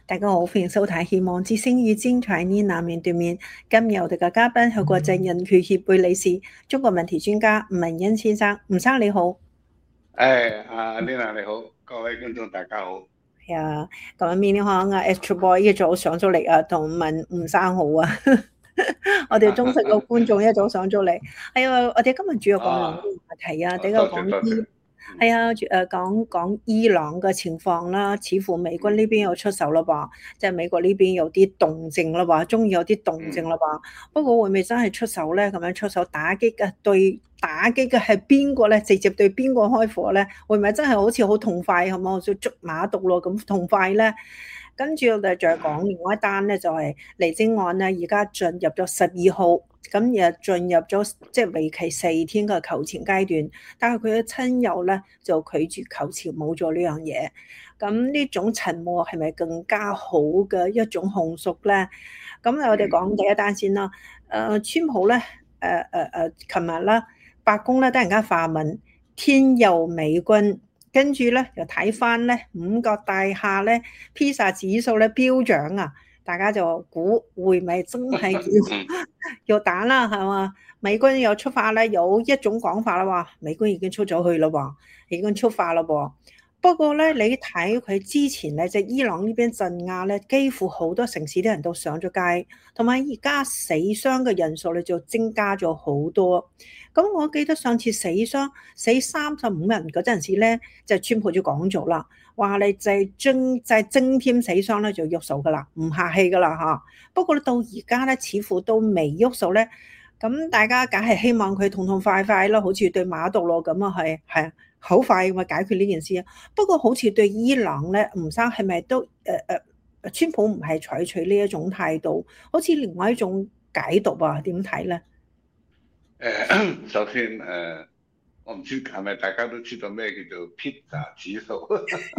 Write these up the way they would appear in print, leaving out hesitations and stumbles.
大家好，歡迎收睇《希望之聲與精彩呢難面對面》。今日我哋嘅嘉賓係國際人權協會理事、中國問題專家吳文欣先生。吳生你好。 阿 Lina 你好，各位觀眾大家好。 係啊，咁啊，面呢行啊 Astro Boy 一早上咗嚟啊，同問吳生好啊。我哋忠實嘅觀眾一早上咗嚟。係啊，我哋今日主要講兩個話題啊，第一個多謝多謝。 講係啊，講伊朗嘅情況啦，似乎美軍呢邊有出手啦噃，即係美國呢邊有啲動靜啦噃，終於有啲動靜啦噃。不過會唔會真係出手咧？咁樣出手打擊嘅打擊嘅係邊個咧？直接對邊個開火咧？會唔會真係好似好痛快咁啊？好似捉馬毒咯咁痛快咧？跟住我哋再講另外一單咧，就係黎貞案咧，而家進入咗12號。咁又進入咗即係為期4天嘅求情階段，但係佢嘅親友咧就拒絕求情，冇咗呢樣嘢。咁呢種沉默係咪更加好嘅一種控訴咧？咁我哋講第一單先啦。川普咧，琴日啦，白宮咧突然間發文天佑美軍，跟住咧又睇翻咧五角大廈咧披薩指數咧飆漲啊！大家就估會唔會真係要打啦，係嘛？美軍又出發咧，有一種講法啦，話美軍已經出咗去啦喎，已經出發啦噃。不過咧，你睇佢之前咧，即係伊朗呢邊鎮壓咧，幾乎好多城市啲人都上咗街，同埋而家死傷嘅人數咧就增加咗好多。咁我記得上次死35人嗰陣時咧，就川普就講咗啦。話你就係增添死傷咧，就喐手噶啦，唔客氣噶啦嚇。不過咧，到而家咧，似乎都未喐手咧。咁大家梗係希望佢痛痛快快咯，好似對馬杜羅咁啊，係好快咁啊解決呢件事啊。不過好似對伊朗咧，吳生係咪都川普唔係採取呢一種態度，好似另外一種解讀啊？點睇咧？ 首先我唔知係咪大家都知道咩叫做 pizza 指數，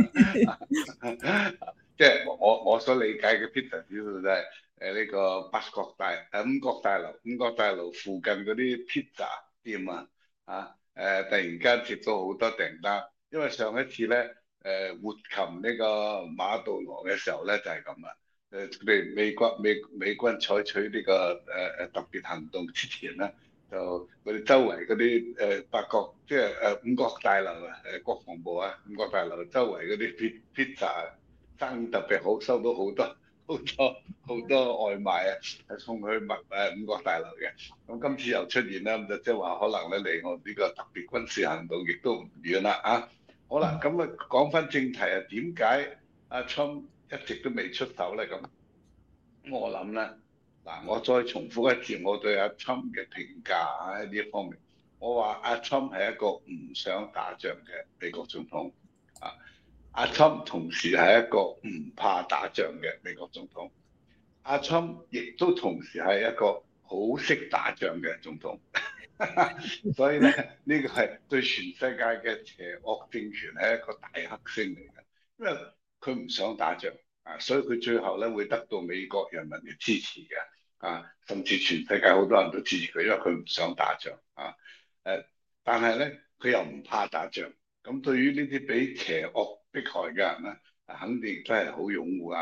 即係我所理解嘅 pizza 指數就係呢個五角大樓附近嗰啲 pizza 店突然間接到好多訂單，因為上一次咧活擒呢個馬杜羅嘅時候咧就係咁啊，佢哋美軍採取呢個特別行動之前咧。就佢哋周圍嗰啲八角，即係五角大樓啊，國防部啊，五角大樓周圍嗰啲 pizza 生意特別好，收到好多外賣啊，係送去五角大樓嘅。咁今次又出現啦，咁就即係話可能咧離我呢個特別軍事行動亦都唔遠啦啊！好啦，咁啊講翻正題啊，點解阿 Trump 一直都未出手咧？咁我諗咧。嗱，我再重複一次我對阿 Trump 嘅評價喺呢一方面，我話阿 Trump 係一個唔想打仗嘅美國總統，阿 Trump 同時係一個唔怕打仗嘅美國總統，阿 Trump 亦都同時係一個好識打仗嘅總統，所以咧呢個係對全世界嘅邪惡政權係一個大黑星嚟嘅，因為佢唔想打仗所以佢最後咧會得到美國人民嘅支持嘅。甚至全世界好多人都支持佢，因為佢唔想打仗但係咧佢又唔怕打仗，咁對於呢啲俾邪惡迫害嘅人咧，肯定真係好擁護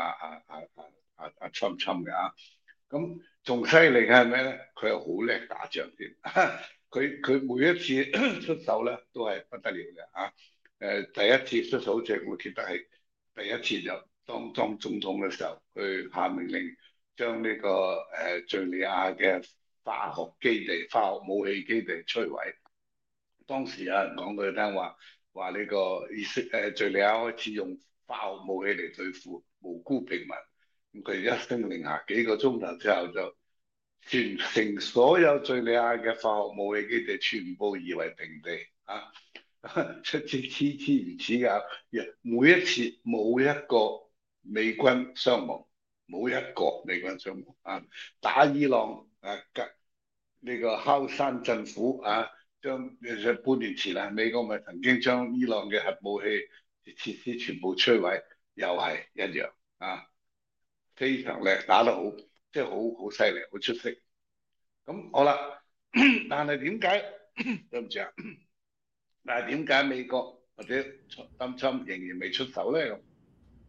Trump 嘅咁仲犀利嘅係咩咧？佢又好叻打仗添，佢每一次出手咧都係不得了嘅第一次出手即係我記得係第一次就當總統嘅時候，去下命令。將呢個敍利亞嘅化學武器基地摧毀。當時有人講佢聽話呢個敍利亞開始用化學武器嚟對付無辜平民。咁佢一聲令下，幾個鐘頭之後就全城所有敍利亞嘅化學武器基地全部夷為平地出似唔似㗎？每一次冇一個美軍傷亡。冇一個美軍傷亡打伊朗呢個敲山震虎將半年前美國咪曾經將伊朗嘅核武器設施全部摧毀，又係一樣非常叻，打得好，即係好犀利，好出色。咁好啦，但係點解對唔住但係點解美國或者特朗普仍然未出手咧？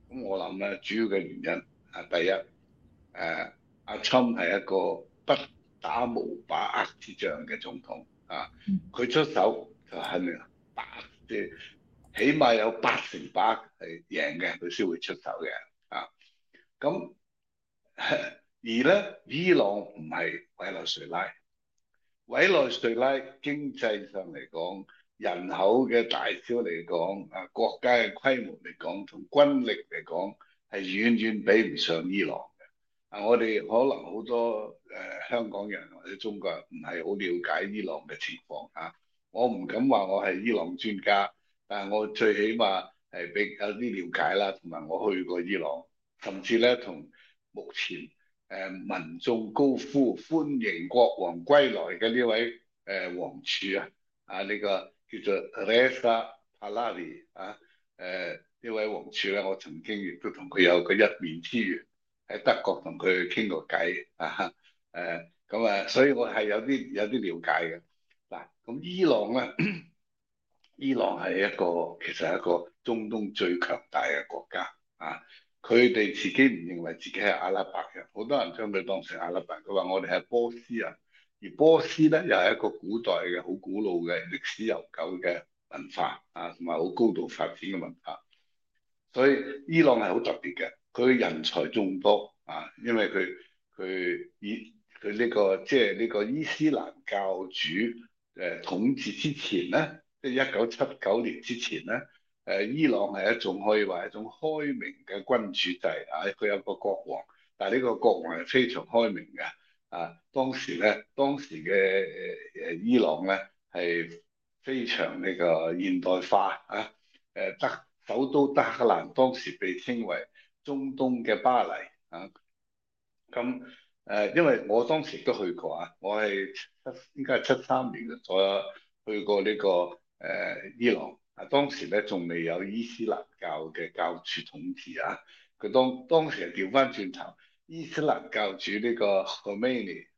咁我諗咧，主要嘅原因第一阿 Trump 係一個不打無把握之仗嘅總統啊，佢出手就肯定即係起碼有80%係贏嘅，佢先會出手嘅啊。咁而咧，伊朗唔係委內瑞拉，委內瑞拉經濟上嚟講，人口嘅大小嚟講，國家嘅規模嚟講，同軍力嚟講，係遠遠比唔上伊朗。我哋可能好多香港人或者中國人唔係好了解伊朗嘅情況啊。我唔敢話我係伊朗專家，但係我最起碼係比有啲了解啦，同埋我去過伊朗，甚至咧同目前民眾高呼歡迎國王歸來嘅呢位王儲呢個叫做 Reza Pahlavi 呢位王儲咧，我曾經亦都同佢有個一面之緣。喺德國同佢傾過偈所以我係有啲了解嘅嗱。咁伊朗咧，伊朗係其實係一個中東最強大嘅國家啊。佢哋自己唔認為自己係阿拉伯人，好多人將佢當成阿拉伯人。佢話我哋係波斯人，而波斯咧又係一個古代嘅好古老嘅歷史悠久嘅文化同埋好高度發展嘅文化。所以伊朗係好特別嘅，佢人才眾多因為佢呢個即係呢個伊斯蘭教主統治之前咧，即係1979年之前咧，伊朗係一種可以話一種開明嘅君主制佢有個國王，但係呢個國王係非常開明嘅當時嘅伊朗咧係非常呢個現代化首都德黑蘭當時被稱為中東嘅巴黎咁因為我當時都去過我係應該係73年左右去過呢個伊朗當時咧仲未有伊斯蘭教嘅教主統治佢當時係調翻轉頭，伊斯蘭教主呢個 Khomeini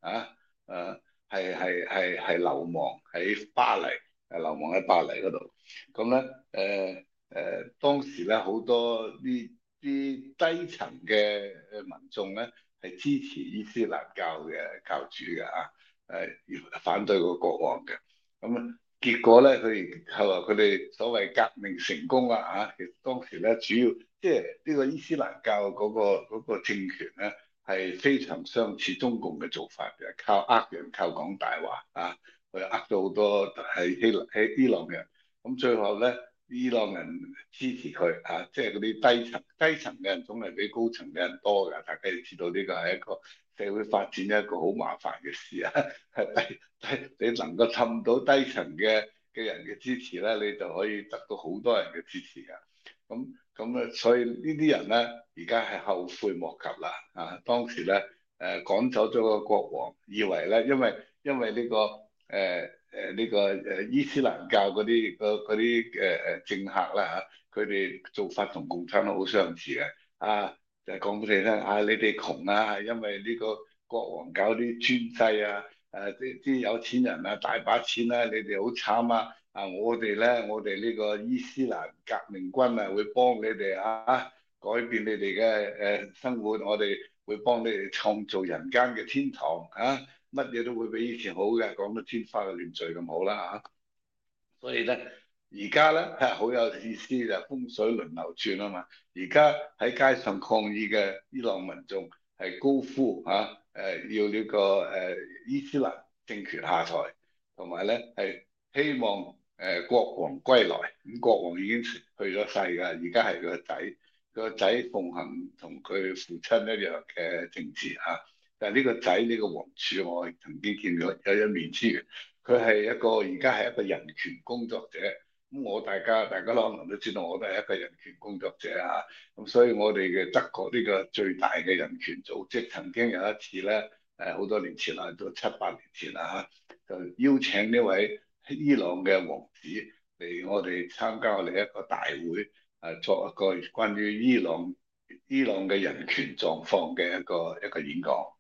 係流亡喺巴黎，流亡喺巴黎嗰度，咁咧當時咧好多啲低層嘅民眾咧係支持伊斯蘭教嘅教主嘅要反對個國王嘅，咁結果咧後來佢哋所謂革命成功啦其實當時咧主要即係呢個伊斯蘭教嗰個政權咧係非常相似中共嘅做法嘅，靠呃人，靠講大話佢呃咗好多係伊朗人，咁最後咧。伊朗人支持佢即係嗰啲低層嘅人總係比高層嘅人多㗎。大家要知道呢個係一個社會發展一個好麻煩嘅事你能夠氹到低層嘅人嘅支持咧，你就可以得到好多人嘅支持㗎。咁所以呢啲人咧，而家係後悔莫及啦當時咧趕走咗個國王，以為咧因為呢個呢個伊斯蘭教嗰啲政客啦佢哋做法同共產黨好相似嘅就係講俾你聽你哋窮係因為呢個國王搞啲專制啲有錢人大把錢你哋好慘我哋呢個伊斯蘭革命軍會幫你哋改變你哋嘅生活，我哋會幫你哋創造人間嘅天堂乜嘢都會比以前好嘅，講到天花亂墜咁好啦所以咧，而家咧係好有意思就風水輪流轉啊嘛。而家喺街上抗議嘅伊朗民眾係高呼要呢個伊斯蘭政權下台，同埋咧係希望國王歸來。咁國王已經去咗世㗎，而家係佢個仔，佢個仔奉行同佢父親一樣嘅政治但係呢個仔呢個王儲，我曾經見過有一面之緣。佢係而家係一個人權工作者，咁大家可能都知道，我都係一個人權工作者咁所以我哋嘅德國呢個最大嘅人權組織，曾經有一次咧，好多年前啦，都7、8年前啦就邀請呢位伊朗嘅王子嚟我哋參加我哋一個大會，作一個關於伊朗嘅人權狀況嘅一個演講。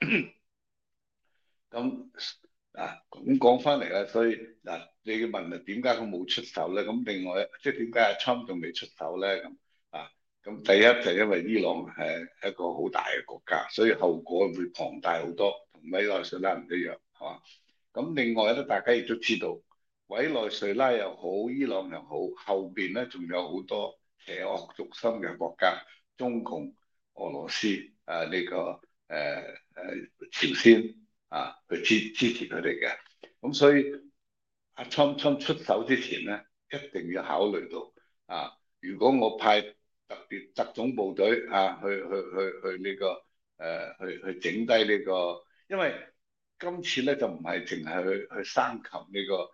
咁咁講翻嚟啦，所以你要問點解佢冇出手咧？咁另外即係點解阿 Trump 仲未出手咧？咁咁第一就因為伊朗係一個好大嘅國家，所以後果會龐大好多，同委內瑞拉唔一樣，係嘛？咁另外咧，大家亦都知道，委內瑞拉又好，伊朗又好，後邊咧仲有好多邪惡軸心嘅國家，中共、俄羅斯朝鮮去支持佢哋嘅。咁所以阿侵出手之前咧，一定要考慮到如果我派特種部隊去呢個去整低呢個，因為今次咧就唔係淨係去生擒呢個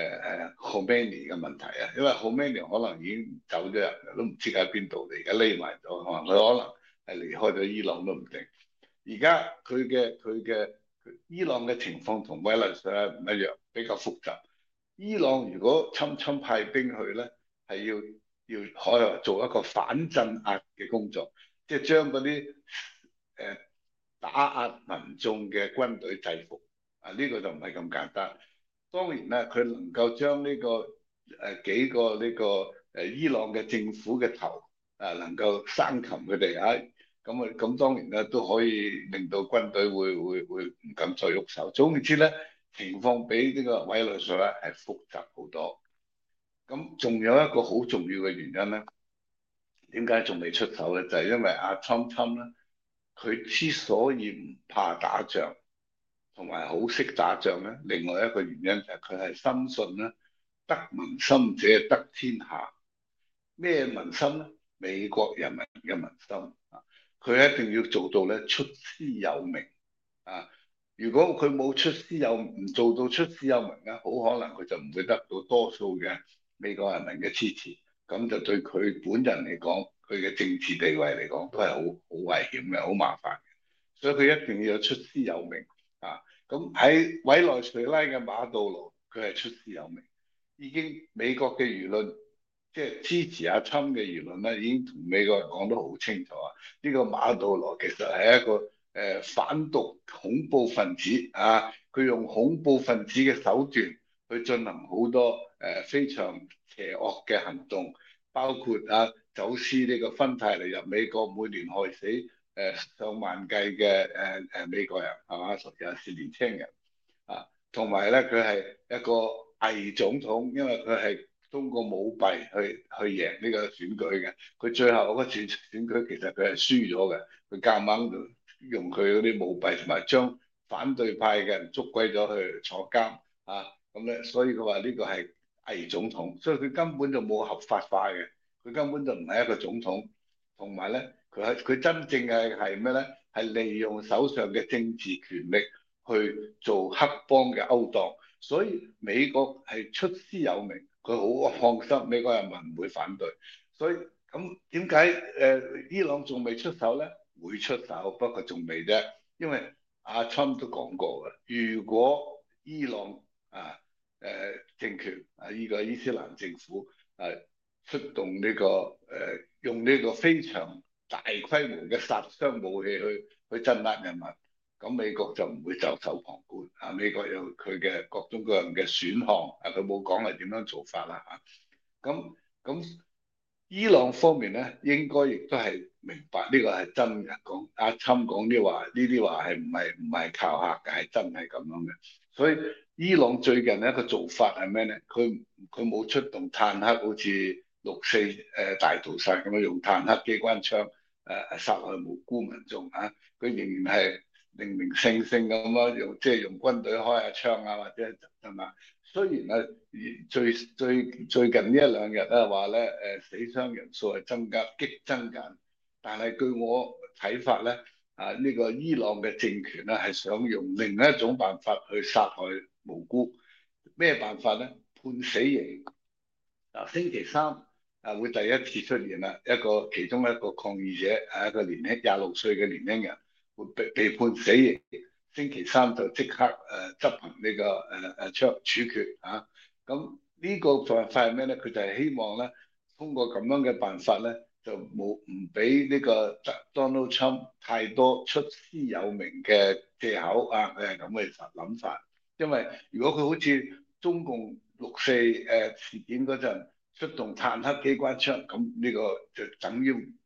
Khomeini 嘅問題啊，因為 Khomeini 可能已經走咗人，都唔知喺邊度嚟，而家匿埋咗，可能佢可能係離開咗伊朗都唔定。而家佢嘅伊朗嘅情況同委內瑞拉唔一樣，比較複雜。伊朗如果侵派兵去咧，係要可以做一個反鎮壓嘅工作，即係將嗰啲打壓民眾嘅軍隊制服。呢個就唔係咁簡單。當然啦，佢能夠將呢個幾個呢個伊朗嘅政府嘅頭能夠生擒佢哋咁當然咧都可以令到軍隊會唔敢再喐手。總言之咧，情況比呢個委內瑞拉係複雜好多。咁仲有一個好重要嘅原因咧，點解仲未出手咧？就係因為阿侵咧，佢之所以唔怕打仗，同埋好識打仗咧，另外一個原因就係佢係深信咧，得民心者得天下。咩民心咧？美國人民嘅民心佢一定要做到咧出師有名如果佢冇唔做到出師有名咧，好可能佢就唔會得到多數嘅美國人民嘅支持，咁就對佢本人嚟講，佢嘅政治地位嚟講都係好危險嘅，好麻煩嘅。所以佢一定要出師有名咁喺委內瑞拉嘅馬杜羅，佢係出師有名，已經美國嘅輿論即係支持阿侵嘅輿論咧，已經同美國人講得好清楚呢個馬杜羅其實係一個反毒恐怖分子佢用恐怖分子嘅手段去進行好多非常邪惡嘅行動，包括走私呢個芬太尼入美國，每年害死上萬計嘅美國人係嘛，尤其是年輕人同埋咧佢係一個偽總統，因為佢係通過舞弊去贏呢個選舉嘅。佢最後嗰次選舉其實佢係輸咗嘅，佢夾硬用佢嗰啲舞弊同埋將反對派嘅人捉歸咗去坐監咁咧，所以佢話呢個係偽總統，所以佢根本就冇合法化嘅，佢根本就唔係一個總統。同埋咧，佢真正係咩咧？係利用手上嘅政治權力去做黑幫嘅勾當，所以美國係出師有名，佢好放心美國人民唔會反對。所以咁點解伊朗仲未出手咧？會出手，不過仲未啫。因為阿川都講過嘅，如果伊朗政權呢個伊斯蘭政府出動呢個用呢個非常大規模嘅殺傷武器去鎮壓人民，咁美國就唔會袖手旁觀美國有佢嘅各種各樣嘅選項佢冇講係點樣做法啦咁伊朗方面咧，應該亦都係明白呢個係真嘅。講阿侵講啲話，呢啲話係唔係靠嚇嘅，係真係咁樣嘅。所以伊朗最近一個做法係咩咧？佢冇出動坦克，好似6·4大屠殺咁樣用坦克、機關槍殺害無辜民眾佢仍然係零零星星咁樣用軍隊開下槍或者係嘛？雖然最近呢一兩日話咧死傷人數係激增緊，但係據我睇法咧呢個伊朗嘅政權咧係想用另一種辦法去殺害無辜。咩辦法咧？判死刑星期三會第一次出現啦，其中一個抗議者一個年輕26歲嘅年輕人會被判死刑。星期三就即刻執行呢個處決咁呢個辦法係咩咧？佢就係希望咧，通過咁樣嘅辦法咧，就唔俾呢個 Donald Trump 太多出師有名嘅藉口佢係咁嘅諗法。因為如果佢好似中共6·4事件嗰陣出動坦克、機關槍，咁呢個就等於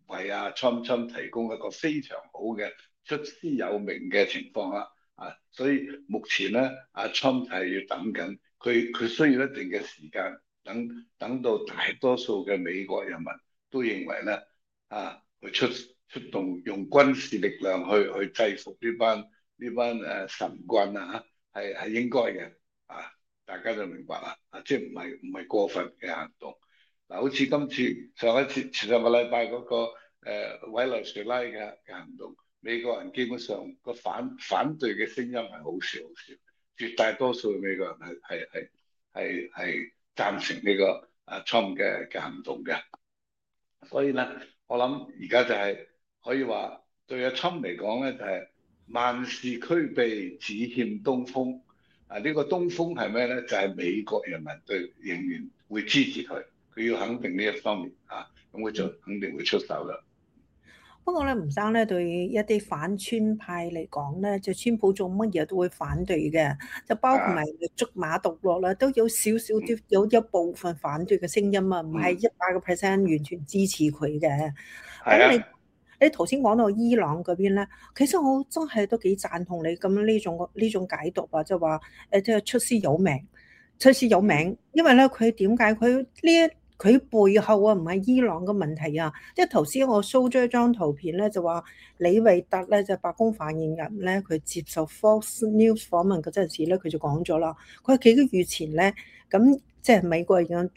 為阿 Trump 提供一個非常好嘅出師有名嘅情況啦。所以目前咧，阿 Trump 係要等緊，佢需要一定嘅時間，等到大多數嘅美國人民都認為咧，佢出動用軍事力量去制服呢班神棍係應該嘅。大家就明白啦。即係唔係過分嘅行動。好似今次前兩個禮拜嗰個委內瑞拉嘅行動，美國人基本上個反對嘅聲音係好少，絕大多數嘅美國人係贊成呢個Trump 嘅行動嘅。所以咧，我諗而家就係可以話對阿 Trump 嚟講咧，就係萬事俱備，只欠東風。呢個東風係咩咧？就係美國人民仍然會支持佢，佢要肯定呢一方面咁佢就肯定會出手啦。 不過咧，吳生咧對一啲反川派嚟講咧，就川普做乜嘢都會反對嘅，就包括埋捉馬獨落啦，都有少少啲有一部分反對嘅聲音啊，唔係100%完全支持佢嘅。咁你頭先講到伊朗嗰邊咧，其實我真係都幾贊同你咁呢種解讀啊，就話即係出師有名，因為咧佢點解佢背後唔係伊朗嘅問題啊，即係頭先我 show 咗一張圖片咧，就話李維特咧就白宮發言人咧，佢接受 Fox News 訪問嗰陣時咧，佢就講咗啦，佢話幾個月前咧，咁即係美國已經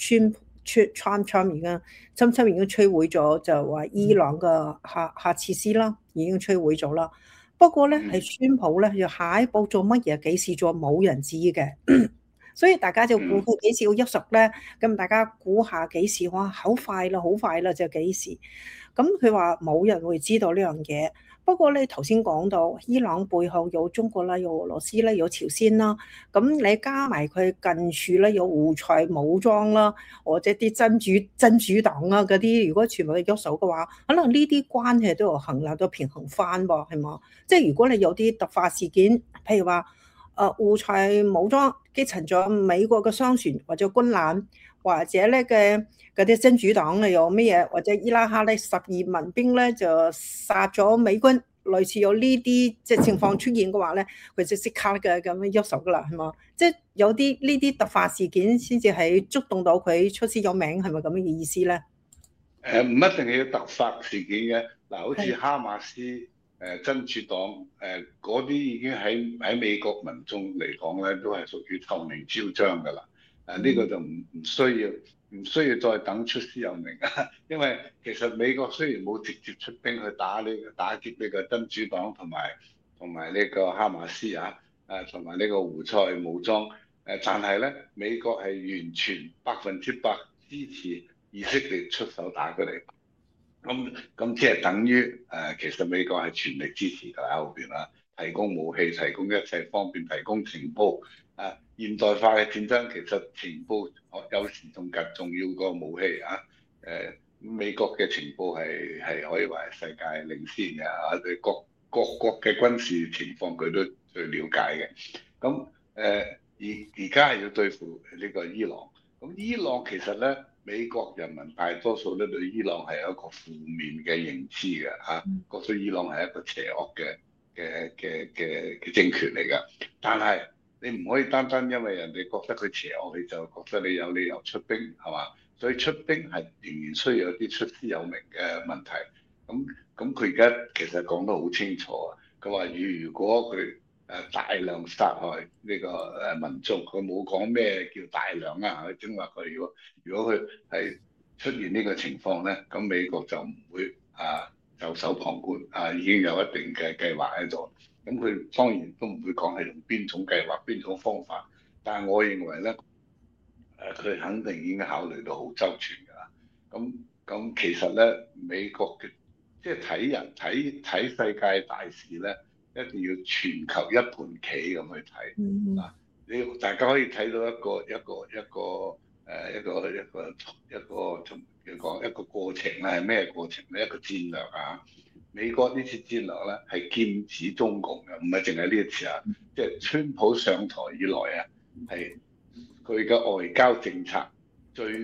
Trump 已經摧毀咗，就話伊朗嘅核設施啦，已經摧毀咗啦。不過咧係川普咧，要下一步做乜嘢，幾時做，冇人知嘅。所以大家就估佢幾時要喐手咧？咁大家估下幾時？哇，好快啦，就幾時？咁佢話冇人會知道呢樣嘢。不過你頭先講到伊朗背後有中國啦，有俄羅斯啦，有朝鮮啦。咁你加埋佢近處咧有胡塞武裝啦，或者啲真主黨啊嗰啲，如果全部去喐手嘅話，可能呢啲關係都要衡量到平衡翻噃，係嘛？即係如果你有啲突發事件，譬如話胡塞武裝擊沉咗美國嘅商船或者軍艦，或者咧嘅嗰啲真主黨咧有咩嘢，或者伊拉克咧12民兵咧就殺咗美軍，類似有呢啲即係情況出現嘅話咧，佢就即刻嘅咁樣喐手噶啦，係嘛？即係有啲呢啲突發事件先至係觸動到佢出師有名，係咪咁嘅意思咧？ 唔一定係要突發事件嘅。好似哈馬斯真主黨嗰啲已經喺美國民眾嚟講咧，都係屬於臭名昭彰㗎啦。呢個就唔需要再等出師有名啊。因為其實美國雖然冇直接出兵去打擊呢個真主黨同埋呢個哈馬斯同埋呢個胡塞武裝但係咧美國係完全100%支持以色列出手打佢哋。咁即係等於其實美國係全力支持㗎啦，後邊提供武器、提供一切方便、提供情報。現代化嘅戰爭其實情報有時仲更重要過武器美國嘅情報係可以話係世界領先嘅各國嘅軍事情況佢都最了解嘅。咁而家係要對付呢個伊朗。咁伊朗其實咧，美國人民大多數咧對伊朗係有一個負面嘅認知嘅覺得伊朗係一個邪惡嘅政權嚟㗎。但係你唔可以單單因為人哋覺得佢邪惡，你就覺得你有理由出兵係嘛？所以出兵係仍然需要有啲出師有名嘅問題。咁佢而家其實講得好清楚啊！佢話如果佢大量殺害呢個民眾，佢冇講咩叫大量佢正話佢如果佢係出現呢個情況咧，咁美國就唔會袖手旁觀已經有一定嘅計劃喺度。咁佢當然都唔會講係用邊種計劃、邊種方法，但係我認為咧佢肯定已經考慮到好周全㗎啦。咁其實咧美國嘅即係睇世界大事咧，一定要全球一盤棋咁去睇你大家可以睇到一個過程咧，係咩過程咧？一個戰略美國呢次戰略咧係劍指中共嘅，唔係淨係呢一次即係川普上台以來係佢嘅外交政策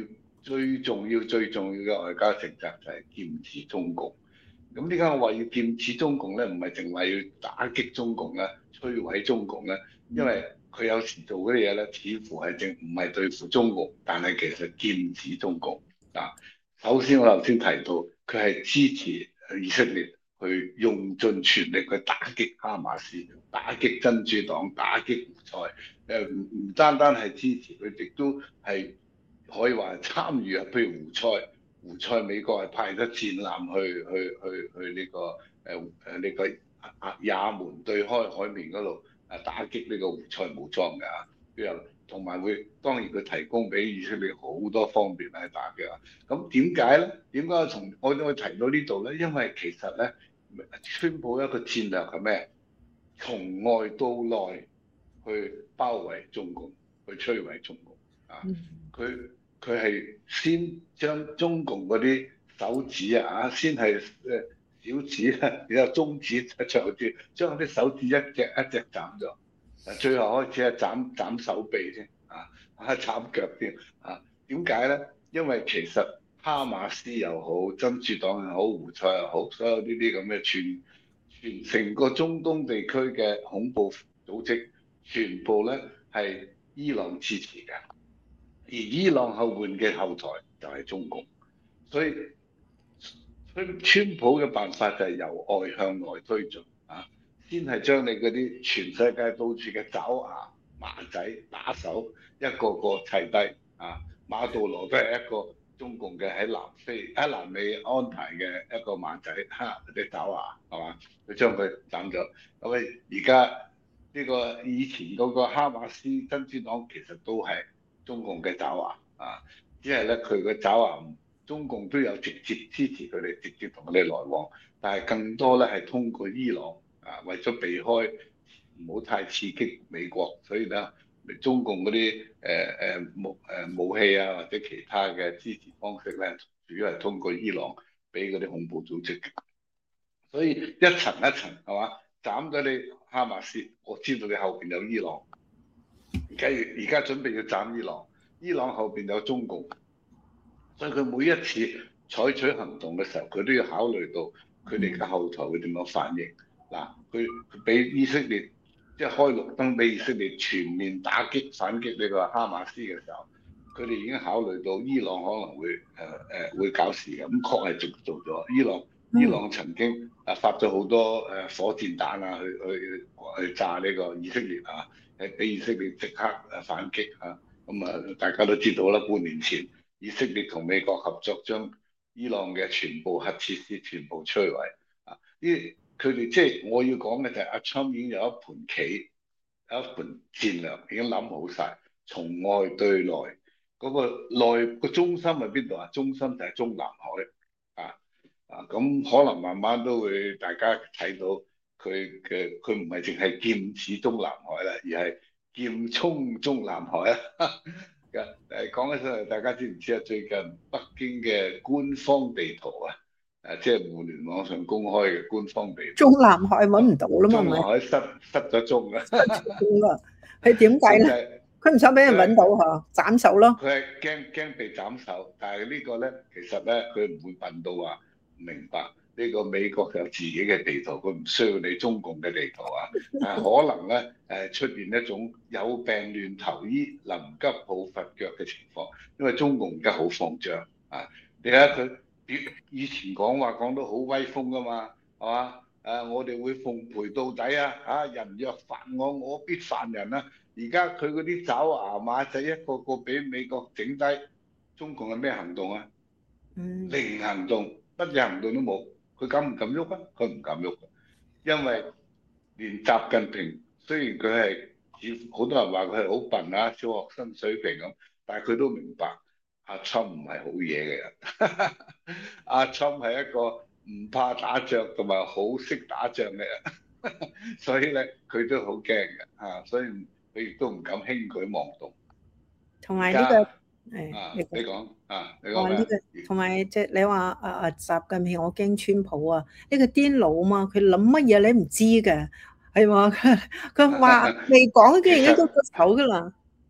最重要嘅外交政策就係劍指中共。咁點解我話要劍指中共咧？唔係淨係要打擊中共咧、摧毀中共咧，因為佢有時做嗰啲嘢咧，似乎係唔係對付中共，但係其實劍指中共啊。首先我頭先提到，佢係支持以色列去用盡全力去打擊哈馬斯、打擊真主黨、打擊胡塞。唔單單係支持，佢亦都係可以話參與啊。譬如胡塞美國係派咗戰艦去呢個呢個也門對開海面嗰度打擊呢個胡塞武裝㗎。又同埋當然佢提供俾以色列好多方便喺打嘅。咁點解咧？點解我會提到呢度咧？因為其實咧，宣布一個戰略係咩？從外到內去包圍中共，去摧毀中共啊！佢係先將中共嗰啲手指先係小指啊，然後中指、長指，將啲手指一隻一隻斬咗。最後開始係斬手臂啫，斬腳添啊！點解咧？因為其實哈馬斯又好，真主黨又好，胡塞又好，所有呢啲咁嘅全成個中東地區嘅恐怖組織，全部咧係伊朗支持嘅，而伊朗後援嘅後台就係中共，所以川普嘅辦法就係由外向內推進啊！先係將你嗰啲全世界到處嘅爪牙馬仔打手一個個砌低啊！馬杜羅都係一個中共嘅喺南美安排嘅一個馬仔啲爪牙係嘛？佢將佢斬咗。咁而家呢個以前嗰個哈馬斯真主黨其實都係中共嘅爪牙啊，只係咧佢個爪牙中共都有直接支持佢哋，直接同佢哋來往，但係更多咧係通過伊朗。為咗避開唔好太刺激美國，所以咧中共嗰啲武器或者其他嘅支持方式咧，主要係通過伊朗俾嗰啲恐怖組織嘅。所以一層一層係嘛，斬咗你哈馬斯，我知道你後邊有伊朗，而家準備要斬伊朗，伊朗後邊有中共，所以佢每一次採取行動嘅時候，佢都要考慮到佢哋嘅後台會點樣反應。嗱，佢俾以色列即係開綠燈俾以色列全面打擊反擊呢個哈馬斯嘅時候，佢哋已經考慮到伊朗可能會搞事嘅，咁確係做咗。伊朗曾經發咗好多火箭彈去炸呢個以色列俾以色列即刻反擊咁大家都知道啦，半年前以色列同美國合作將伊朗嘅全部核設施全部摧毀佢哋即係我要講嘅就係阿川已經有一盤棋，有一盤戰略已經諗好晒，從外對內嗰個內個中心喺邊度啊？中心就係中南海咁可能慢慢都會大家睇到佢唔係淨係劍指中南海啦，而係劍衝中南海講起上嚟，大家知唔知最近北京嘅官方地圖即係互聯網上公開嘅官方地圖， 中南海揾唔到啦嘛， 中南海失咗蹤啦， 佢點解咧？佢唔想俾人揾到斬手咯。 佢係驚被斬手，但係呢個咧其實咧佢唔會笨到話唔明白呢個美國有自己嘅地圖，佢唔需要你中共嘅地圖但係可能咧出現一種有病亂投醫、臨急抱佛腳嘅情況，因為中共而家好慌張你睇下佢。以前講到好威風噶嘛，係嘛？我哋會奉陪到底人若犯我，我必犯人而家佢嗰啲爪牙馬仔一個個俾美國整低，中共係咩行動啊？零行動，乜嘢行動都冇。佢敢唔敢喐啊？佢唔敢喐，因為連習近平雖然佢係好多人話佢係好笨小學生水平咁，但係佢都明白。阿侵唔係好嘢嘅人，阿侵係一個唔怕打仗同埋好識打仗嘅人，所以咧佢都好驚嘅所以佢亦都唔敢輕舉妄動。 同埋呢個你講同埋即係你話習近平，我驚川普呢個癲佬嘛，佢諗乜嘢你唔知嘅，係嘛？佢話未講，竟然已經喐咗手噶啦。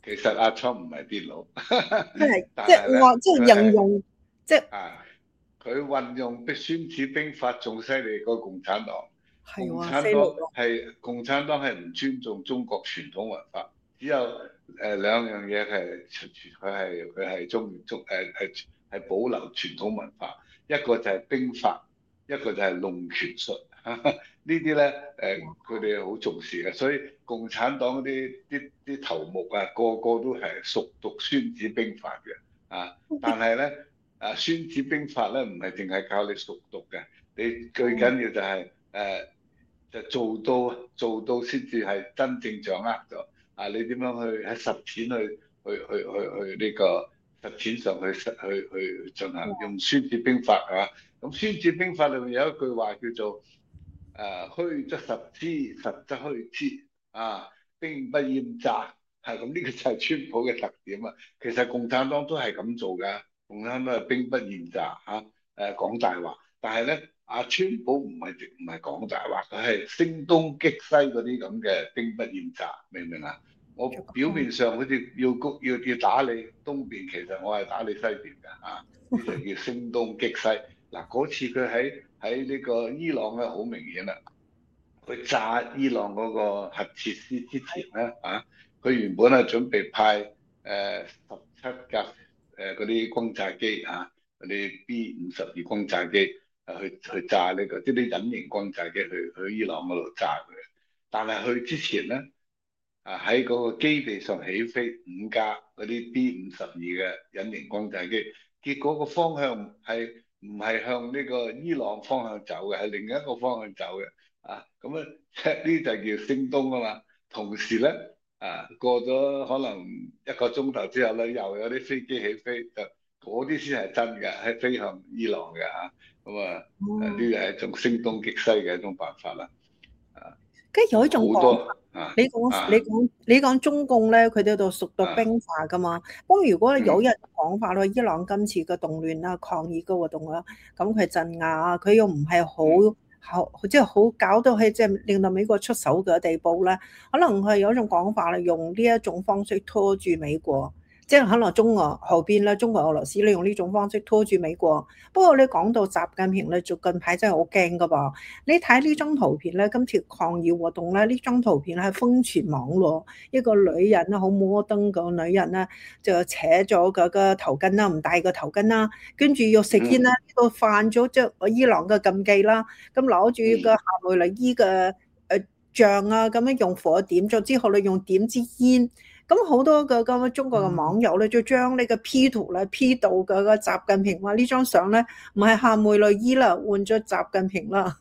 其實阿聰唔係癲佬， 即係即但係咧係我即係形佢係容即係啊，佢運用《孫子兵法》仲犀利過共產黨。 係喎，犀利喎， 共產黨係唔尊重中國傳統文化，只有兩樣嘢係佢係係保留傳統文化，一個就係兵法，一個就係弄權術。呢啲咧佢哋好重視嘅，所以共產黨嗰啲頭目啊，個個都係熟讀《孫子兵法》嘅啊。但係咧《孫子兵法》咧唔係淨係靠你熟讀嘅，你最緊要就係就做到先至係真正掌握咗啊！你點樣去喺實踐去呢個實踐上去進行用《孫子兵法》啊？咁《孫子兵法》裏面有一句話叫做虛則實之，實則虛之啊，兵不厭詐。係咁，呢個就係川普嘅特點啊！其實共產黨都係咁做㗎，共產黨係兵不厭詐嚇，講大話。但係咧，阿川普唔係講大話，佢係聲東擊西嗰啲咁嘅兵不厭詐，明唔明啊？我表面上好似要打你東邊，其實我係打你西邊㗎啊！呢就叫聲東擊西。嗱，嗰次佢喺呢個伊朗咧，好明顯啦。佢炸伊朗嗰個核設施之前咧，佢原本係準備派17架嗰啲轟炸機嗰啲 B-52轟炸機去炸呢個，即係啲隱形轟炸機去伊朗嗰度炸佢。但係去之前咧，喺嗰個基地上起飛5架嗰啲 B-52嘅隱形轟炸機，結果個方向唔係向呢個伊朗方向走嘅，係另一個方向走嘅。咁啊，呢就叫聲東啊嘛。同時咧，過咗可能1個鐘頭之後咧，又有啲飛機起飛，就嗰啲先係真嘅，係飛向伊朗嘅嚇。咁呢個係一種聲東擊西嘅一種辦法啦。 跟住有一種好講法， 多啊你講中共咧，佢哋度熟讀啊兵法噶嘛。不過如果有嗯人講法咧，伊朗今次嘅動亂啦、抗議嘅活動啦，咁佢鎮壓啊，佢又唔係嗯好即係好搞到係即係令到美國出手嘅地步咧，可能係有一種講法咧，用呢一種方式拖住美國。即係可能中俄後邊咧，中國俄羅斯咧用呢種方式拖住美國。不過你講到習近平咧，就近排真係好驚噶噃。你睇呢張圖片咧，今次抗議活動咧，呢張圖片係瘋傳網絡，一個女人咧，好摩登個女人咧，就扯咗個頭巾啦，唔戴個頭巾啦，跟住又食煙啦，呢個犯咗即係伊朗嘅禁忌啦，咁攞住個夏梅內伊嘅像啊，咁樣用火點咗之後咧，用點支煙。咁好多嘅咁中國嘅網友咧，就將呢個 P 圖咧 P 到個習近平話呢張相咧唔係夏梅內伊啦，換咗習近平啦。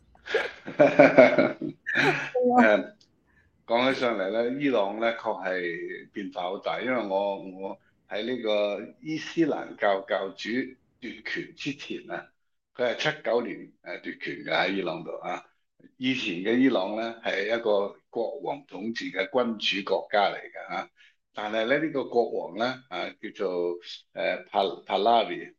誒講起上嚟咧，伊朗咧確係變化好大，因為我喺呢個伊斯蘭教教主奪權之前啊，佢係79年奪權嘅喺伊朗度啊。以前嘅伊朗咧係一個國王統治嘅君主國家嚟嘅嚇，但係咧呢個國王咧叫做帕拉維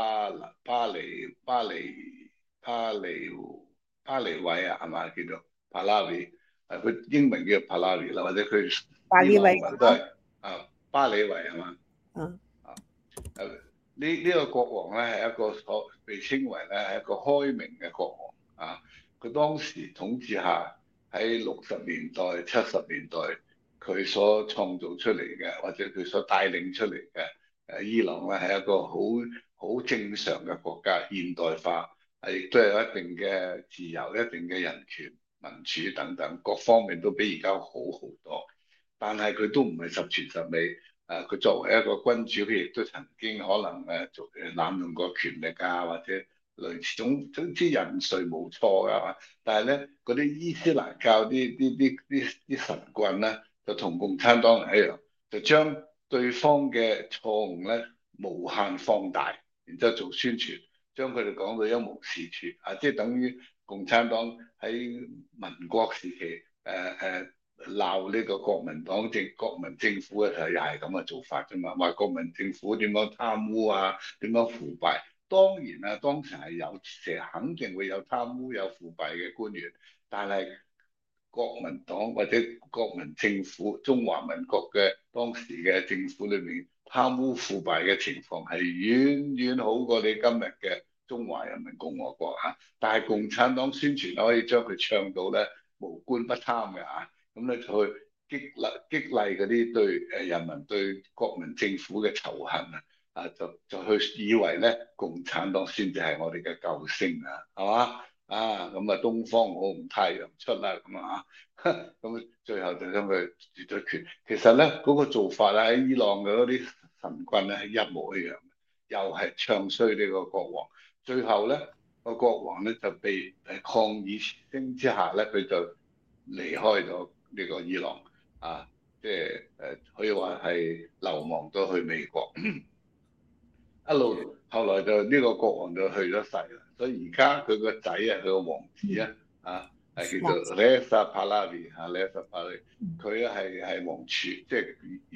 巴利維係嘛，叫做帕拉維。佢英文叫帕拉維啦，或者佢伊巴利維朗文都係巴里維係嘛？ 啊， 呢個國王咧係一個被稱為咧係一個開明嘅國王啊！佢當時統治下喺60年代、70年代，佢所創造出嚟嘅或者佢所帶領出嚟嘅伊朗咧係一個好正常嘅國家，現代化亦都有一定嘅自由、一定嘅人權、民主等等各方面都比而家好好多。但係佢都唔係十全十美。佢作為一個君主，佢亦都曾經可能濫用過權力或者類似總之人誰無錯㗎。但係咧，嗰啲伊斯蘭教啲神棍咧，就同共產黨人一樣，就將對方嘅錯誤咧無限放大，然之後做宣傳，將佢哋講到一無是處即係等於共產黨喺民國時期鬧呢個國民政府嘅時候，又係咁嘅做法啫嘛。話國民政府點樣貪污點樣腐敗。當然當時係肯定會有貪污有腐敗嘅官員，但係國民黨或者國民政府中華民國嘅當時嘅政府裏面貪污腐敗嘅情況係遠遠好過你今日嘅中華人民共和國嚇。但係共產黨宣傳可以將佢唱到咧無官不貪嘅嚇，咁咧就去激勵嗰啲對人民對國民政府嘅仇恨就去以為咧共產黨先至係我哋嘅救星啊，係嘛？咁啊東方好唔太陽出啦咁啊，咁最後就將佢奪咗權。其實咧嗰個做法咧喺伊朗嘅嗰啲神棍咧係一模一樣，又係唱衰呢個國王。最後咧個國王咧就被抗議聲之下咧，佢就離開咗呢個伊朗即係可以話係流亡咗去美國。一路後來就呢個國王就去咗世啦，所以而家佢個仔佢個王子係叫做 Reza Pahlavi，Reza Pahlavi，佢咧係王儲，即係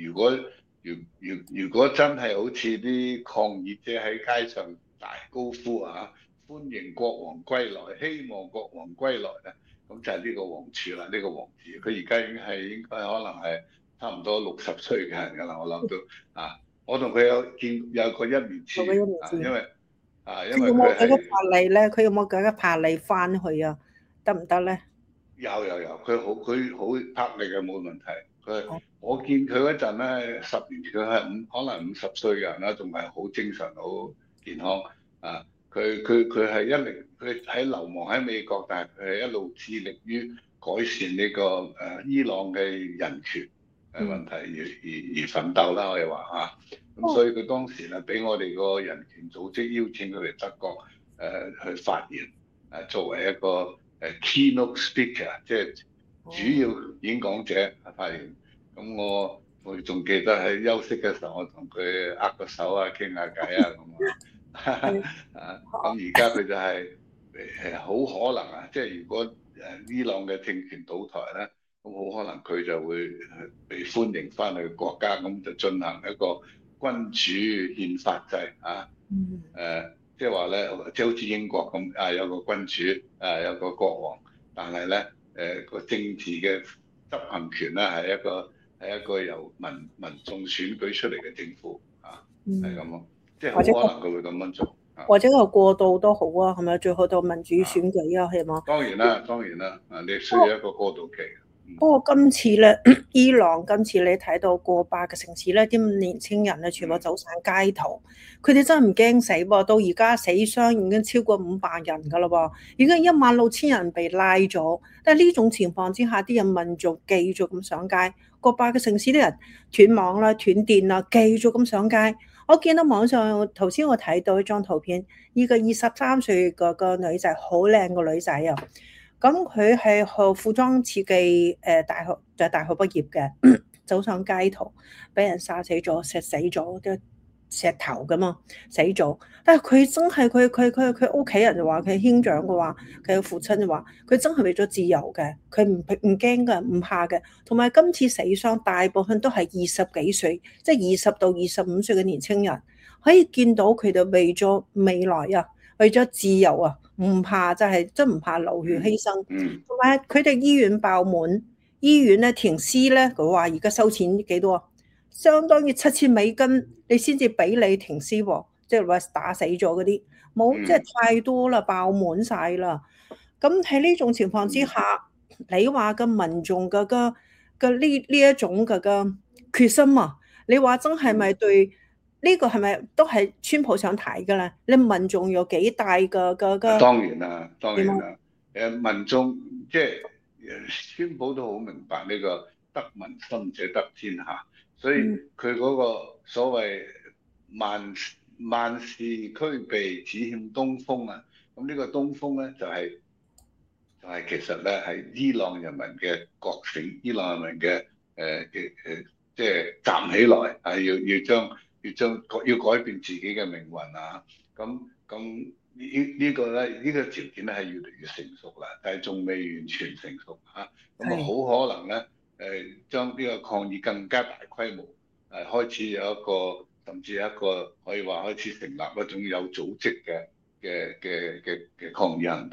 如果真係好似啲抗議者喺街上大高呼歡迎國王歸來，希望國王歸來咧，咁就係呢個王儲啦，呢個王子，佢而家已經應該可能係差唔多60歲嘅人㗎啦，我諗到。我同佢有個一面之緣因為有冇幾個佢係魄力咧？佢有冇幾個魄力翻去啊？得唔得咧？ 有，佢好魄力嘅冇問題。我見佢嗰陣咧，10年佢係可能50歲嘅人啦，仲係好精神、好健康佢喺流亡喺美國，但係佢係一路致力於改善呢個伊朗嘅人權問題而奮鬥啦，可以話咁所以佢當時咧俾我哋個人權組織邀請佢嚟德國去發言作為一個keynote speaker， 即係主要演講者發言。咁我仲記得喺休息嘅時候，我同佢握個手傾下偈咁咁而家佢就係好可能即係如果伊朗嘅政權倒台咧，咁好可能佢就會被歡迎翻去國家，咁就進行一個君主憲法制即係話咧，即係好似英國咁有個君主有個國王，但係咧個政治嘅執行權咧係一個由民眾選舉出嚟嘅政府係咁咯，即係好可能佢會咁樣做。 或者個過渡都好係咪？最好到民主選舉係嘛？ 當然啦，你需要一個過渡期。 不過今次咧，伊朗今次你睇到過百個城市咧，啲年青人咧全部走上街頭，佢哋真係唔驚死喎。到而家死傷已經超過500人㗎啦喎，已經16000人被拉咗。但係呢種情況之下，啲人民族繼續咁上街，過百個城市啲人斷網啦、斷電啦，繼續咁上街。我見到網上頭先我睇到一張圖片，呢個23歲個女仔，好靚個女仔啊！咁佢係學服裝設計大學畢業嘅，走上街頭俾人殺死咗、石死咗，啲石頭㗎嘛，死咗。但係佢真係佢屋企人就話，佢兄長嘅話，佢嘅父親就話，佢真係為咗自由嘅，佢唔驚嘅，唔怕嘅。同埋今次死傷大部分都係20幾歲，即係20到25歲嘅年輕人，可以見到佢哋為咗未來為咗自由唔怕，真唔怕流血犧牲。同埋佢哋醫院爆滿，醫院咧停屍咧，佢話而家收錢幾多？相當於$7000，你先至俾你停屍喎，即係話打死咗嗰啲冇，即係太多啦，爆滿晒啦。咁喺呢種情況之下，你話嘅民眾嘅呢一種嘅決心你話真係咪對？呢個係咪都係川普想睇嘅咧？你民眾有幾大嘅？ 當然啦，民眾即係川普都好明白呢個得民心者得天下，所以佢嗰個所謂萬事俱備，只欠東風咁呢個東風咧就係其實咧係伊朗人民嘅覺醒，伊朗人民嘅即係站起來要改變自己嘅命運咁呢個條件咧係越嚟越成熟啦，但係仲未完全成熟咁好可能咧將呢個抗議更加大規模開始有一個甚至一個可以話開始成立一種有組織嘅抗議行動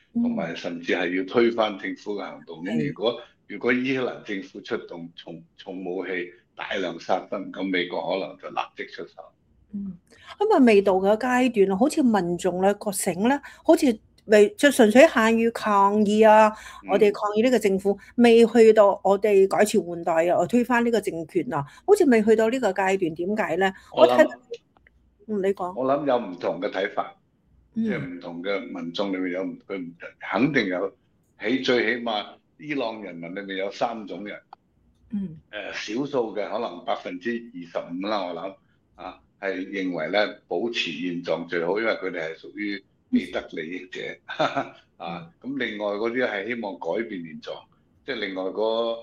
同嗯， 埋甚至係要推翻政府嘅行動。咁係， 如果伊克蘭政府出動重武器大量殺傷，咁美國可能就立即出手。 嗯，咁啊未到嘅階段，好似民眾咧覺醒咧，好似未就純粹限於抗議啊，我哋嗯， 抗議呢個政府，未去到我哋改朝換代啊，我推翻呢個政權啊，好似未去到呢個階段，點解咧？我睇， 我諗你講， 我諗有唔同嘅睇法。即係嗯唔同嘅民眾裏面有佢唔肯定有最起碼伊朗人民裏面有3種人， 嗯少數嘅可能25%啦，我諗係認為咧保持現狀最好，因為佢哋係屬於既得利益者咁另外嗰啲係希望改變現狀，即係另外嗰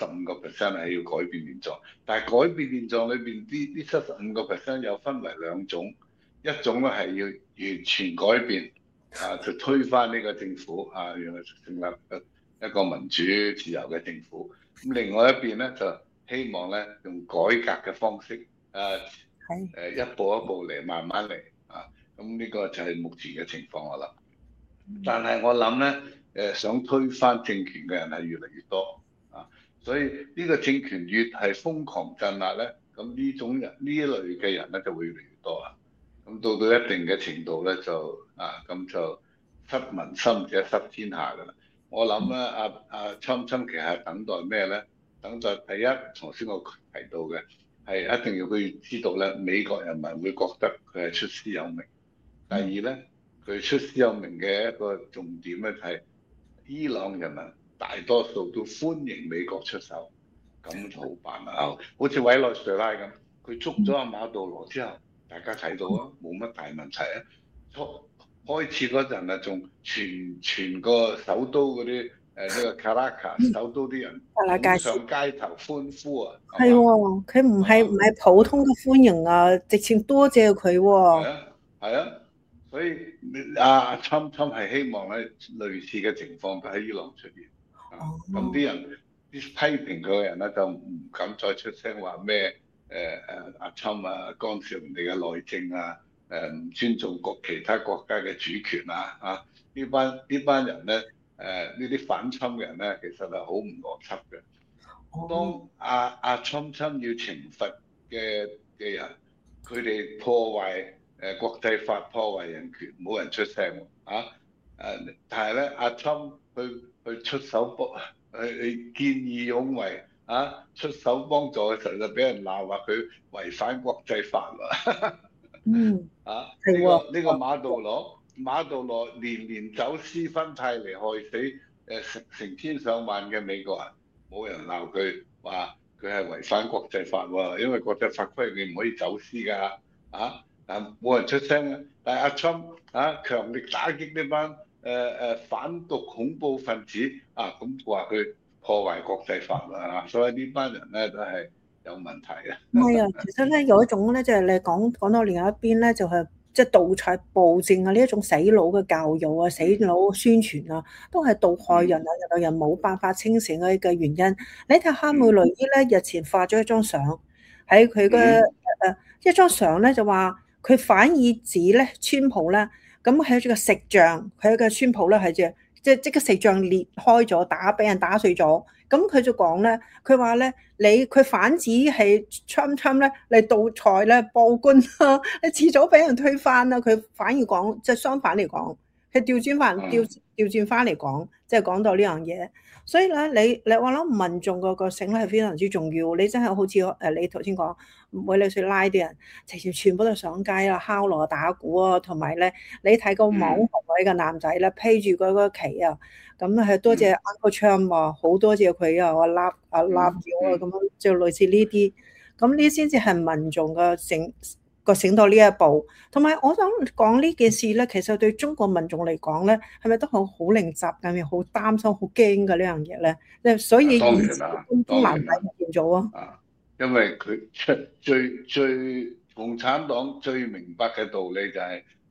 75%係要改變現狀，但係改變現狀裏邊啲75%又分為兩種。一種咧係要完全改變就推翻呢個政府原來成立一個民主自由嘅政府。咁另外一邊咧就希望咧用改革嘅方式一步一步嚟，慢慢嚟咁呢個就係目前嘅情況我諗。但係我諗咧想推翻政權嘅人係越嚟越多所以呢個政權越係瘋狂鎮壓咧，咁呢種人呢一類嘅人咧就會越嚟越多咁到一定嘅程度咧，咁就失民心者失天下㗎啦。我諗咧，侵其實係等待咩咧？等待第一，頭先我提到嘅係一定要佢知道咧，美國人民會覺得佢係出師有名。第二咧，佢出師有名嘅一個重點咧，就係伊朗人民大多數都歡迎美國出手，咁就好辦啦。好似委內瑞拉咁，佢捉咗阿馬杜羅之後。大家睇到啊，冇乜大問題啊。開始嗰陣啊，仲全個首都嗰啲呢個卡拉卡首都啲人湧上街頭歡呼啊， 係喎，佢唔係唔係普通嘅歡迎啊，直情多謝佢喎。 係啊，係啊，所以阿侵係希望咧類似嘅情況喺伊朗出現咁啲人啲批評佢嘅人咧就唔敢再出聲話咩阿侵干涉人哋嘅內政唔尊重其他國家嘅主權呢班人咧呢啲反侵嘅人咧其實係好唔邏輯嘅。當阿侵要懲罰嘅人，佢哋破壞國際法、破壞人權，冇人出聲但係咧阿侵去出手去見義勇為出手幫助嘅時候就俾人鬧話佢違反國際法啦。 係喎， 呢個馬杜羅年年走私芬太尼害死成千上萬嘅美國人，冇人鬧佢話佢係違反國際法喎，因為國際法規你唔可以走私㗎但冇人出聲啊。但係阿侵強力打擊呢班反毒恐怖分子咁話佢破壞國際法所以呢班人咧都係有問題嘅。 唔係啊，其實咧有一種咧，就係你講到另一邊咧，就係即係盜採暴政啊，呢一種洗腦嘅教育啊、洗腦宣傳啊，都係毒害人啊，令到人冇辦法清醒嘅原因。你睇哈梅雷伊咧日前發咗一張相，喺佢嘅一張相咧就話佢反而指咧川普咧，咁喺住個石像，佢嘅川普咧係即個石像裂開咗，俾人打碎咗。咁佢就講咧，佢話咧，佢反指係 Trump 咧嚟盜財咧暴君啦，你遲早俾人推翻啦。佢反而講，即係相反嚟講，佢調轉翻嚟講，即係講到呢樣嘢。所以咧，你我諗民眾個性咧係非常之重要。你真係好似你頭先講委內瑞拉啲人，直接全部都上街啦，敲鑼打鼓啊，同埋咧，你睇個網紅嗰個男仔咧披住嗰個旗啊。咁係多謝 Uncle Trump 啊，好多謝佢啊，我 love 咗咁樣，就類似呢啲，咁呢先至係民眾醒到呢一步。同埋我想講呢件事咧，其實對中國民眾嚟講咧，係咪都好令習近好擔心、好驚嘅呢樣嘢咧？所以當然啦， 中南海唔見咗啊！ 因為佢最共產黨最明白嘅道理就係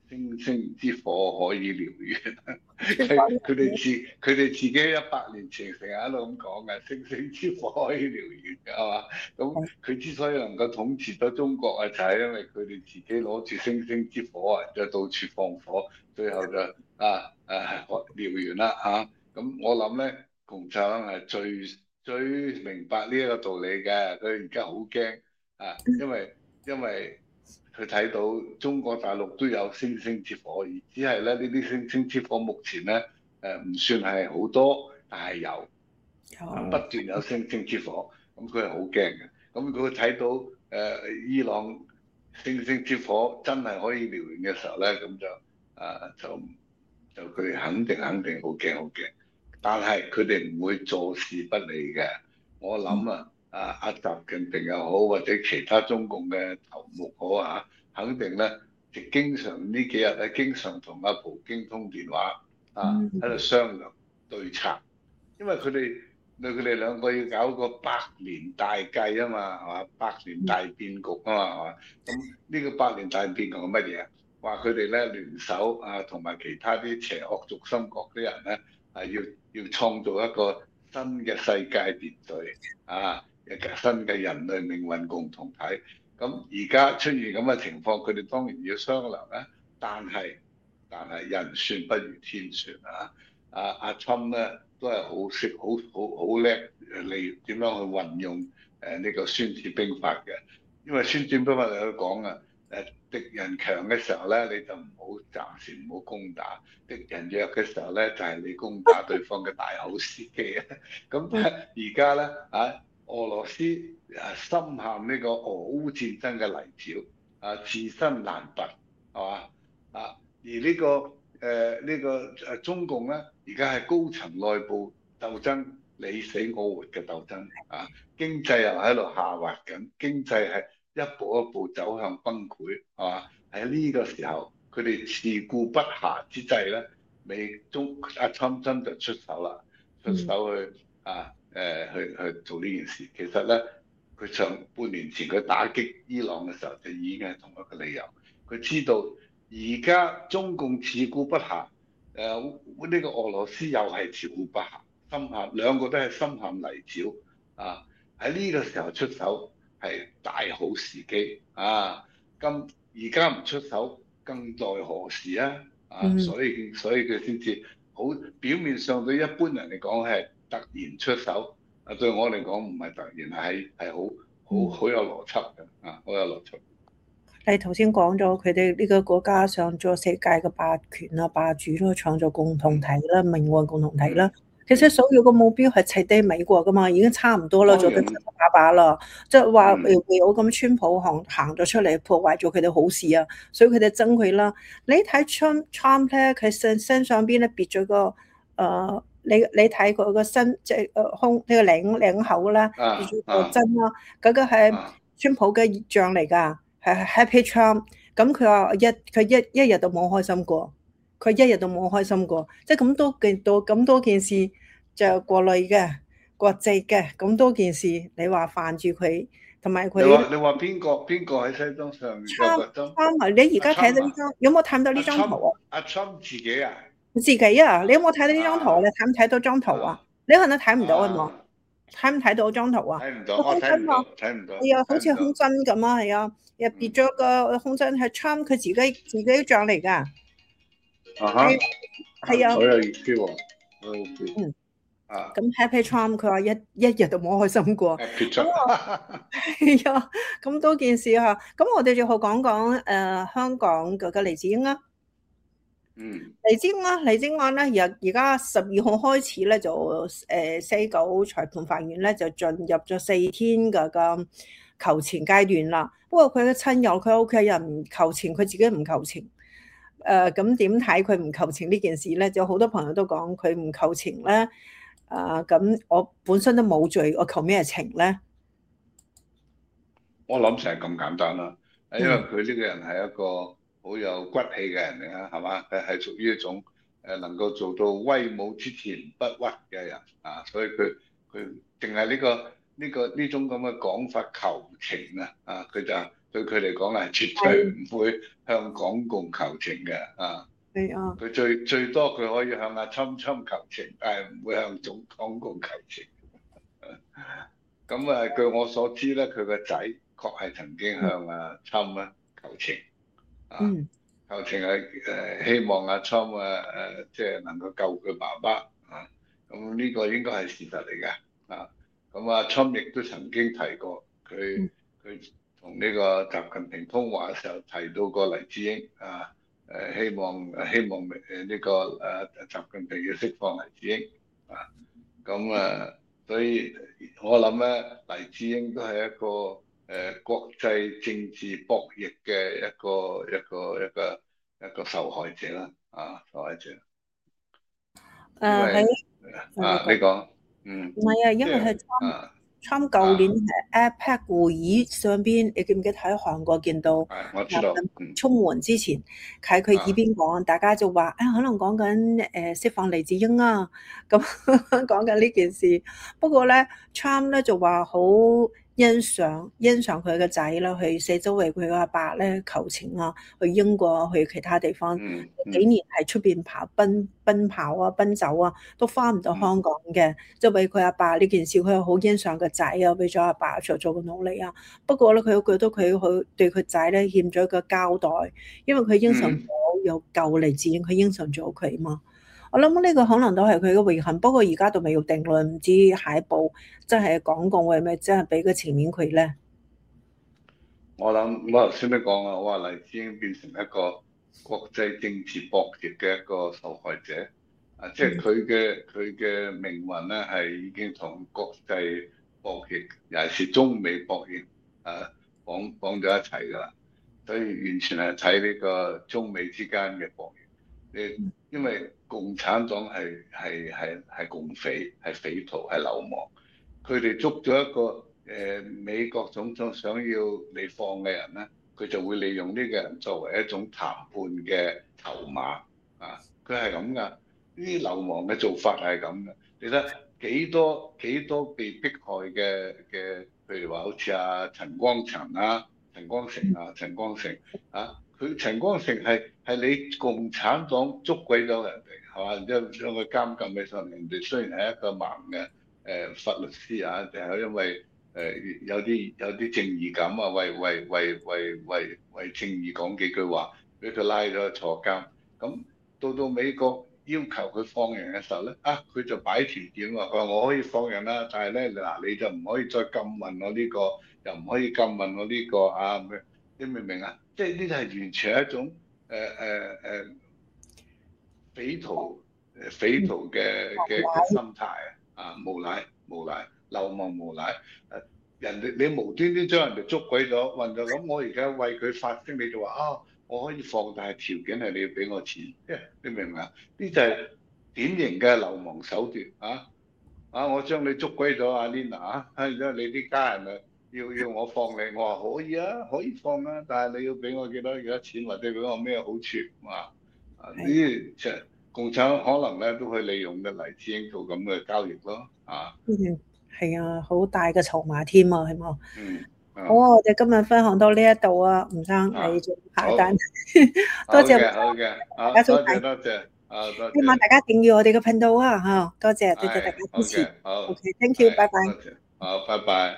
星星之火可以燎原。 穿幫佢哋自己100年前成日喺度咁講嘅，星星之火可以燎原嘅係嘛？咁佢之所以能夠統治到中國啊，就係因為佢哋自己攞住星星之火啊，就到處放火，最後就燎原啦嚇。咁我諗咧，共產黨係最明白呢一個道理嘅，佢而家好驚因為佢睇到中國大陸都有星星之火，而只係咧呢啲星星之火目前咧唔算係好多，但係有不有斷有星星之火，咁佢係好驚嘅。咁佢睇到伊朗星星之火真係可以燎原嘅時候咧，咁就佢肯定好驚好驚。但係佢哋唔會坐視不理嘅。我諗阿習近平又好，或者其他中共嘅頭目好肯定咧，就經常呢幾日咧，經常同阿普京通電話喺度商量對策，因為佢哋兩個要搞個百年大計啊嘛，係嘛？百年大變局啊嘛，係嘛？咁呢個百年大變局係乜嘢？話佢哋咧聯手同埋其他啲邪惡軸心國啲人咧，要創造一個新嘅世界秩序一個新嘅人類命運共同體。咁而家出現咁嘅情況，佢哋當然要商量啦。但係人算不如天算啊！阿侵咧都係好識好叻嚟點樣去運用呢個孫子兵法嘅，因為孫子兵法有講敵人強嘅時候咧，你就暫時唔好攻打；敵人弱嘅時候咧，就係你攻打對方嘅大好時機啊！咁而家咧俄羅斯深陷呢個俄烏戰爭嘅泥沼自身難拔係嘛而中共咧，而家係高層內部鬥爭，你死我活嘅鬥爭經濟又喺度下滑緊，經濟係一步一步走向崩潰，係嘛？喺呢個時候，佢哋自顧不暇之際咧，阿侵真就出手啦，出手去去做呢件事。其實咧，佢半年前佢打擊伊朗嘅時候，就已經係同一個理由。佢知道而家中共自顧不暇，呢個俄羅斯又係自顧不暇，兩個都係深陷泥沼喺呢個時候出手係大好時機咁而家唔出手，更待何時所以佢先至好，表面上對一般人嚟講係突然出手，對我嚟講唔係突然，係好有邏輯嘅好有邏輯。 你頭先講咗佢哋呢個國家上咗世界嘅霸權啦、霸主咯，創造共同體啦、命運共同體啦。其實首要個目標係砌低美國噶嘛，已經差唔多啦，做得七七八八啦。即係話有咁川普行咗出嚟，破壞咗佢哋好事啊，所以佢哋憎佢啦。你睇 Trump 咧，佢身上邊咧別咗個你睇佢個身即係胸呢個領口啦，別咗個針啦，嗰個係川普嘅熱像嚟㗎。係 Happy Trump，咁佢話佢一日都冇開心過，佢一日都冇開心過，即係咁多件事就國內嘅、國際嘅咁多件事，你話煩住佢，同埋佢。 你話邊個喺西裝上有個針？ 你而家睇到呢張，有冇睇到呢張圖啊？ 阿 Trump 自己啊？ 自己啊？你有冇睇到呢張圖？你睇唔睇到張圖啊？你可能睇唔到啊嘛？睇唔睇到張圖啊？ 睇唔到，我睇唔到，睇唔到。 係啊，好似空針咁啊，係啊。入別咗個空針係 Trump 佢自己像嚟㗎，係啊， 好有意思喎， 咁 Happy Trump 佢話一日都冇開心過，係啊，咁多件事嚇，咁我哋最後講香港嘅黎智英啊，黎智英案咧，而家12號開始咧就西九裁判法院咧就進入咗4天嘅求情階段啦。不過佢嘅親友佢屋企人唔求情，佢自己唔求情。咁點睇佢唔求情呢件事咧？就好多朋友都講佢唔求情咧。咁我本身都冇罪，我求咩情咧？ 我諗成係咁簡單啦，因為佢呢個人係一個好有骨氣嘅人嚟係嘛？係屬於一種能夠做到威武之田不屈嘅人所以佢淨係呢種咁嘅講法求情佢就對佢嚟講係絕對係唔會向港共求情嘅啊！ 係啊， 佢最多佢可以向阿侵求情，但係唔會向港共求情。咁據我所知咧，佢個仔確係曾經向阿侵咧求情啊， 嗯求情係希望阿侵即係能夠救佢爸爸啊。咁呢個應該係事實嚟嘅啊。咁阿侵亦都曾經提過，佢嗯佢同呢個習近平通話嘅時候提到過黎智英啊。希望呢個習近平要釋放黎智英啊。咁所以我諗咧，黎智英都係一個國際政治博弈嘅一個受害者啦，受害者。因喺為你講， 唔係啊，因為係即係參舊年係 APEC 會議上邊，你記唔記得喺韓國見到我知道， 出門之前喺佢耳邊講，大家就話可能講緊釋放黎智英啊，咁講緊呢件事。不過咧，Trump 咧就話好欣賞佢個仔啦，去四周圍佢個阿伯咧求情啊，去英國去其他地方，幾年喺出邊奔跑啊奔走啊，都翻唔到香港嘅，即係為佢阿爸呢件事，佢又好欣賞個仔啊，為咗阿爸所做嘅努力啊。不過咧，佢又覺得佢對佢仔咧欠咗一個交代，因為佢應承咗有救黎智英，佢應承咗佢嘛。我諗呢個可能都係佢嘅遺憾，不過而家都未有定論，唔知下一步真係港共會咪真係俾個情面佢咧？ 我頭先都講啦，我話黎智英變成一個國際政治博弈嘅一個受害者啊，即係佢嘅命運咧係已經同國際博弈，尤其是中美博弈綁咗一齊㗎啦，所以完全係睇呢個中美之間嘅博弈。因為共產黨係共匪，係匪徒，係流氓，佢哋捉咗一個美國總統想要你放嘅人咧，佢就會利用呢個人作為一種談判嘅籌碼啊！佢係咁噶，呢啲流氓嘅做法係咁嘅。你睇幾多被迫害嘅，譬如話好似陳光誠啊、陳光誠啊，陳光誠係你共產黨捉鬼咗人哋係嘛？然之後將佢監禁起上嚟，人哋雖然係一個盲嘅法律師啊，就係因為有啲正義感啊，為正義講幾句話，俾佢拉咗去坐監。咁到美國要求佢放人嘅時候咧，佢就擺條件話，佢話我可以放人啦，但係咧嗱你就唔可以再禁問我呢個，又唔可以禁問我呢個啊，你明唔明啊？即係呢個係完全係一種匪徒嘅心態無賴流氓無賴人哋你無端端將人哋捉鬼咗運咗，咁我而家為佢發聲，你就話我可以放，但係條件係你要俾我錢，你明唔明啊？呢就係典型嘅流氓手段我將你捉鬼咗阿 Lina 然之後你啲家人要我放你，我話可以可以放但係你要俾我幾多錢，或者俾我咩好處呢啲即係共產可能咧都可以利用嘅黎智英做咁嘅交易咯係啊，好大嘅籌碼添啊，係嘛？好啊，我哋今日分享到呢一度啊，吳生你做下單，多謝， 好嘅， 大家早晨， 多謝， 希望大家訂閱我哋嘅頻道啊，多謝大家支持， 好， OK，thank you，拜拜。 好，拜拜。